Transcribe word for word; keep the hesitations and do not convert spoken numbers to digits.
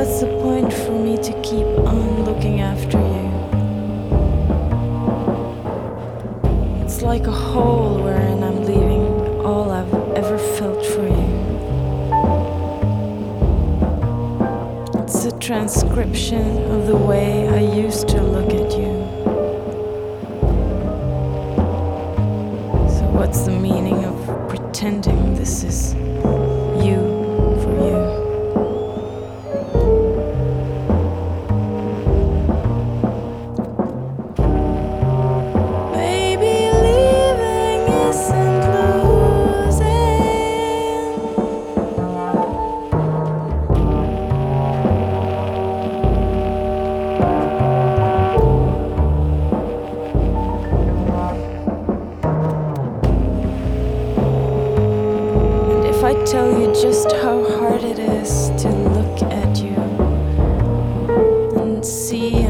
what's the point for me to keep on looking after you? It's like a hole wherein I'm leaving all I've ever felt for you. It's a transcription of the way I used to look at you. So what's the meaning of pretending this is you for you? Baby, leaving isn't losing. And if I tell you just how hard it is to look at you and see